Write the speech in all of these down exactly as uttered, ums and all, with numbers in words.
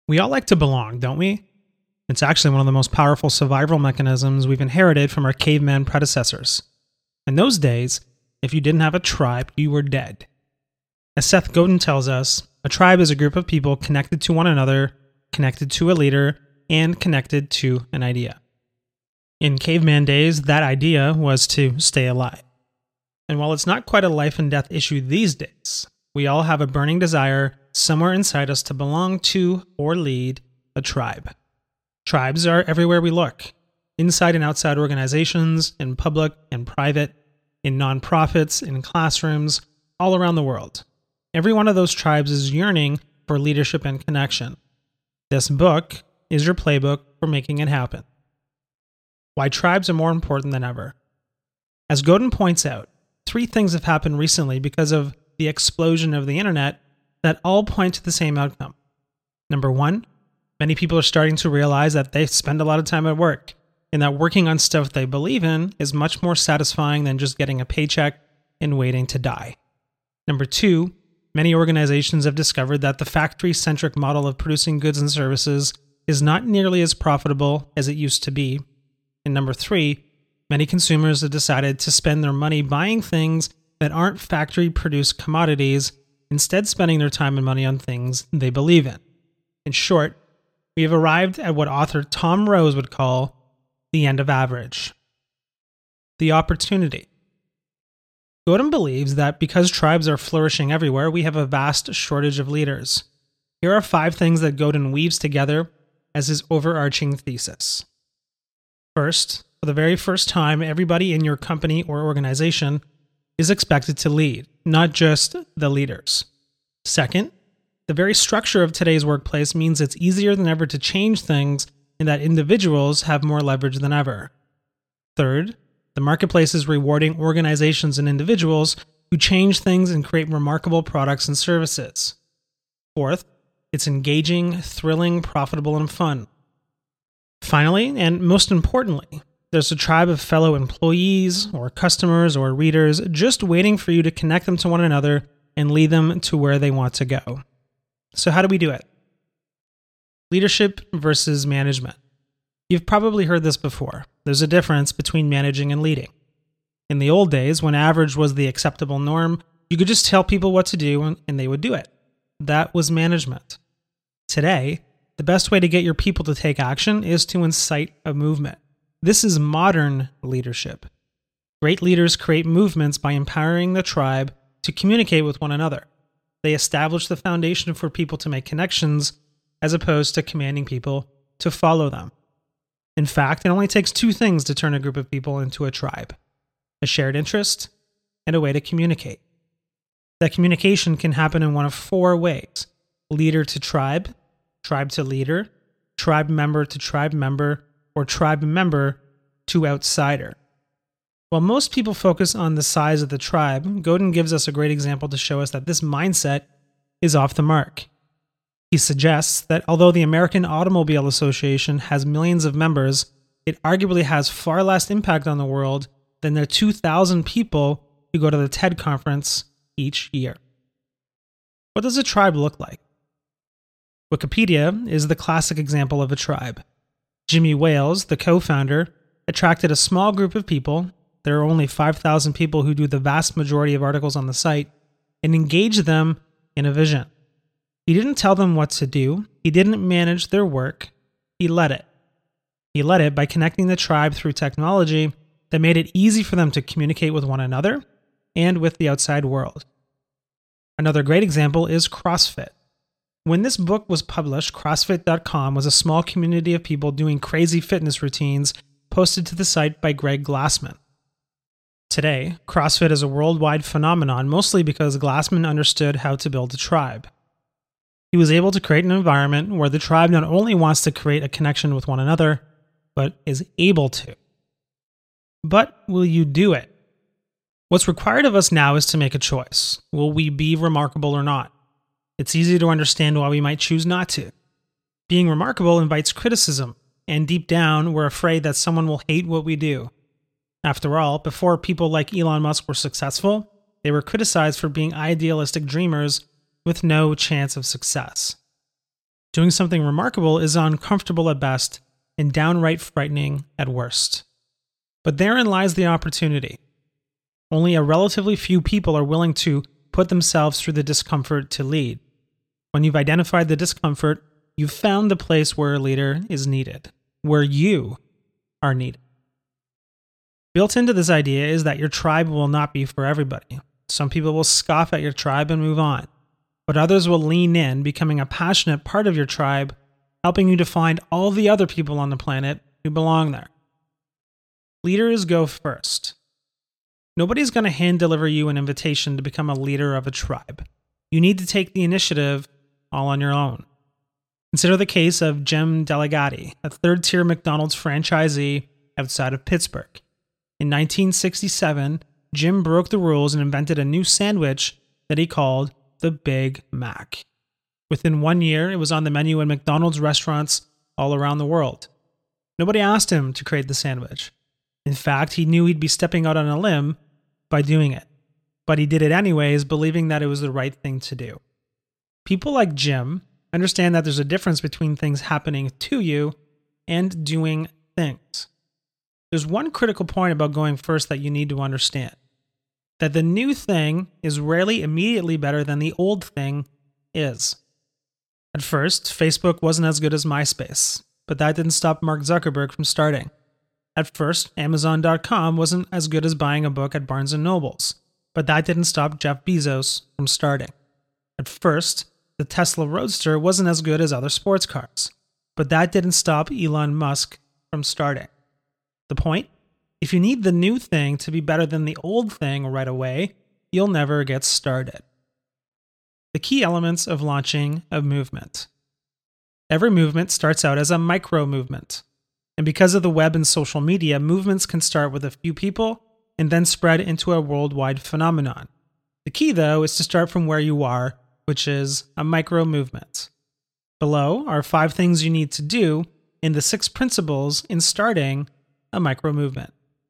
We all like to belong, don't we? It's actually one of the most powerful survival mechanisms we've inherited from our caveman predecessors. In those days, if you didn't have a tribe, you were dead. As Seth Godin tells us, a tribe is a group of people connected to one another, connected to a leader, and connected to an idea. In caveman days, that idea was to stay alive. And while it's not quite a life and death issue these days, we all have a burning desire somewhere inside us to belong to or lead a tribe. Tribes are everywhere we look, inside and outside organizations, in public and private, in nonprofits, in classrooms, all around the world. Every one of those tribes is yearning for leadership and connection. This book is your playbook for making it happen. Why tribes are more important than ever. As Godin points out, three things have happened recently because of the explosion of the internet that all point to the same outcome. Number one, many people are starting to realize that they spend a lot of time at work and that working on stuff they believe in is much more satisfying than just getting a paycheck and waiting to die. Number two, many organizations have discovered that the factory-centric model of producing goods and services is not nearly as profitable as it used to be. And number three, many consumers have decided to spend their money buying things that aren't factory-produced commodities, instead spending their time and money on things they believe in. In short, we have arrived at what author Tom Rose would call the end of average. The opportunity. Godin believes that because tribes are flourishing everywhere, we have a vast shortage of leaders. Here are five things that Godin weaves together as his overarching thesis. First, for the very first time, everybody in your company or organization is expected to lead, not just the leaders. Second, the very structure of today's workplace means it's easier than ever to change things and that individuals have more leverage than ever. Third, the marketplace is rewarding organizations and individuals who change things and create remarkable products and services. Fourth, it's engaging, thrilling, profitable, and fun. Finally, and most importantly, there's a tribe of fellow employees or customers or readers just waiting for you to connect them to one another and lead them to where they want to go. So how do we do it? Leadership versus management. You've probably heard this before. There's a difference between managing and leading. In the old days, when average was the acceptable norm, you could just tell people what to do and they would do it. That was management. Today, the best way to get your people to take action is to incite a movement. This is modern leadership. Great leaders create movements by empowering the tribe to communicate with one another. They establish the foundation for people to make connections as opposed to commanding people to follow them. In fact, it only takes two things to turn a group of people into a tribe: a shared interest and a way to communicate. That communication can happen in one of four ways: leader to tribe, tribe to leader, tribe member to tribe member, or tribe member to outsider. While most people focus on the size of the tribe, Godin gives us a great example to show us that this mindset is off the mark. He suggests that although the American Automobile Association has millions of members, it arguably has far less impact on the world than the two thousand people who go to the TED conference each year. What does a tribe look like? Wikipedia is the classic example of a tribe. Jimmy Wales, the co-founder, attracted a small group of people. There are only five thousand people who do the vast majority of articles on the site, and engaged them in a vision. He didn't tell them what to do. He didn't manage their work. He led it. He led it by connecting the tribe through technology that made it easy for them to communicate with one another and with the outside world. Another great example is CrossFit. When this book was published, CrossFit dot com was a small community of people doing crazy fitness routines posted to the site by Greg Glassman. Today, CrossFit is a worldwide phenomenon, mostly because Glassman understood how to build a tribe. He was able to create an environment where the tribe not only wants to create a connection with one another, but is able to. But will you do it? What's required of us now is to make a choice. Will we be remarkable or not? It's easy to understand why we might choose not to. Being remarkable invites criticism, and deep down, we're afraid that someone will hate what we do. After all, before people like Elon Musk were successful, they were criticized for being idealistic dreamers with no chance of success. Doing something remarkable is uncomfortable at best and downright frightening at worst. But therein lies the opportunity. Only a relatively few people are willing to put themselves through the discomfort to lead. When you've identified the discomfort, you've found the place where a leader is needed, where you are needed. Built into this idea is that your tribe will not be for everybody. Some people will scoff at your tribe and move on, but others will lean in, becoming a passionate part of your tribe, helping you to find all the other people on the planet who belong there. Leaders go first. Nobody's going to hand deliver you an invitation to become a leader of a tribe. You need to take the initiative all on your own. Consider the case of Jim Delegati, a third-tier McDonald's franchisee outside of Pittsburgh. In nineteen sixty-seven, Jim broke the rules and invented a new sandwich that he called the Big Mac. Within one year, it was on the menu in McDonald's restaurants all around the world. Nobody asked him to create the sandwich. In fact, he knew he'd be stepping out on a limb by doing it. But he did it anyways, believing that it was the right thing to do. People like Jim understand that there's a difference between things happening to you and doing things. There's one critical point about going first that you need to understand. That the new thing is rarely immediately better than the old thing is. At first, Facebook wasn't as good as MySpace, but that didn't stop Mark Zuckerberg from starting. At first, Amazon dot com wasn't as good as buying a book at Barnes and Noble's, but that didn't stop Jeff Bezos from starting. At first, the Tesla Roadster wasn't as good as other sports cars, but that didn't stop Elon Musk from starting. The point? If you need the new thing to be better than the old thing right away, you'll never get started. The key elements of launching a movement. Every movement starts out as a micro movement. And because of the web and social media, movements can start with a few people and then spread into a worldwide phenomenon. The key, though, is to start from where you are, which is a micro movement. Below are five things you need to do and the six principles in starting a micro movement.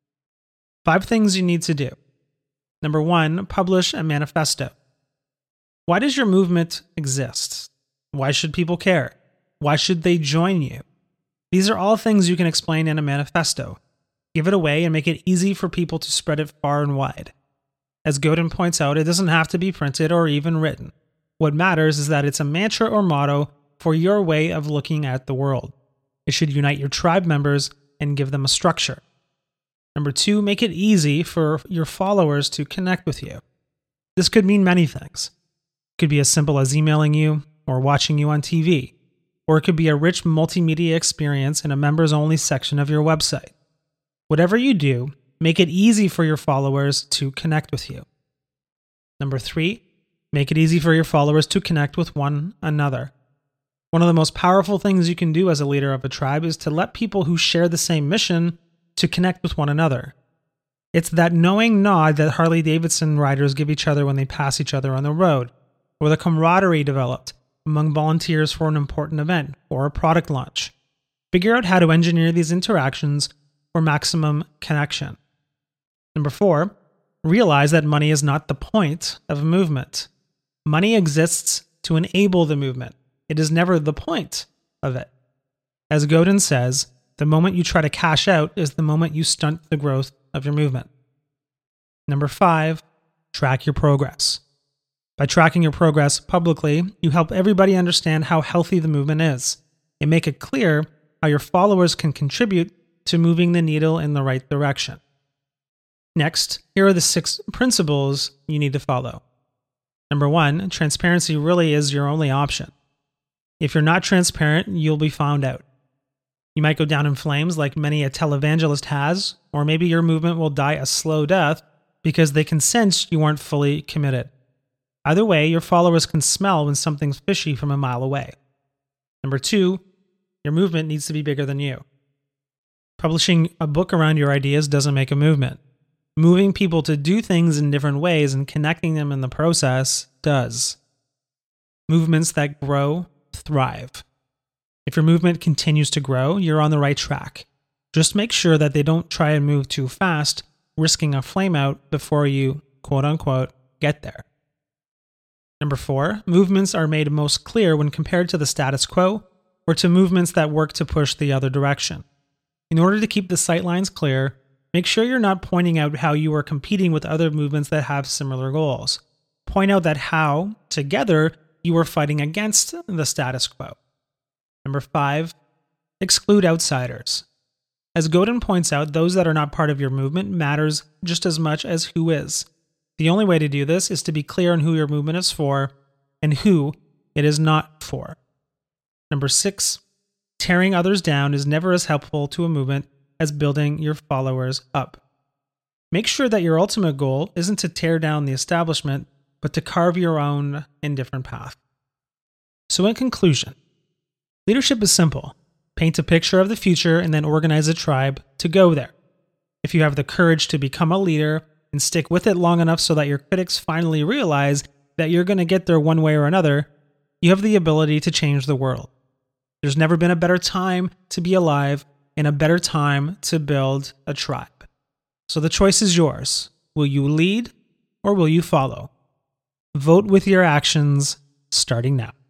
Five things you need to do. Number one, publish a manifesto. Why does your movement exist? Why should people care? Why should they join you? These are all things you can explain in a manifesto. Give it away and make it easy for people to spread it far and wide. As Godin points out, it doesn't have to be printed or even written. What matters is that it's a mantra or motto for your way of looking at the world. It should unite your tribe members and give them a structure. Number two, make it easy for your followers to connect with you. This could mean many things. It could be as simple as emailing you or watching you on T V, or it could be a rich multimedia experience in a members-only section of your website. Whatever you do, make it easy for your followers to connect with you. Number three, make it easy for your followers to connect with one another. One of the most powerful things you can do as a leader of a tribe is to let people who share the same mission to connect with one another. It's that knowing nod that Harley-Davidson riders give each other when they pass each other on the road, or the camaraderie developed among volunteers for an important event or a product launch. Figure out how to engineer these interactions for maximum connection. Number four, realize that money is not the point of a movement. Money exists to enable the movement. It is never the point of it. As Godin says, the moment you try to cash out is the moment you stunt the growth of your movement. Number five, track your progress. By tracking your progress publicly, you help everybody understand how healthy the movement is and make it clear how your followers can contribute to moving the needle in the right direction. Next, here are the six principles you need to follow. Number one, transparency really is your only option. If you're not transparent, you'll be found out. You might go down in flames like many a televangelist has, or maybe your movement will die a slow death because they can sense you aren't fully committed. Either way, your followers can smell when something's fishy from a mile away. Number two, your movement needs to be bigger than you. Publishing a book around your ideas doesn't make a movement. Moving people to do things in different ways and connecting them in the process does. Movements that grow thrive. If your movement continues to grow, you're on the right track. Just make sure that they don't try and move too fast, risking a flameout before you, quote unquote, get there. Number four, movements are made most clear when compared to the status quo or to movements that work to push the other direction. In order to keep the sight lines clear, make sure you're not pointing out how you are competing with other movements that have similar goals. Point out that how, together, you are fighting against the status quo. Number five, exclude outsiders. As Godin points out, those that are not part of your movement matters just as much as who is. The only way to do this is to be clear on who your movement is for and who it is not for. Number six, tearing others down is never as helpful to a movement as building your followers up. Make sure that your ultimate goal isn't to tear down the establishment, but to carve your own indifferent path. So in conclusion, leadership is simple. Paint a picture of the future and then organize a tribe to go there. If you have the courage to become a leader and stick with it long enough so that your critics finally realize that you're going to get there one way or another, you have the ability to change the world. There's never been a better time to be alive and a better time to build a tribe. So the choice is yours. Will you lead or will you follow? Vote with your actions starting now.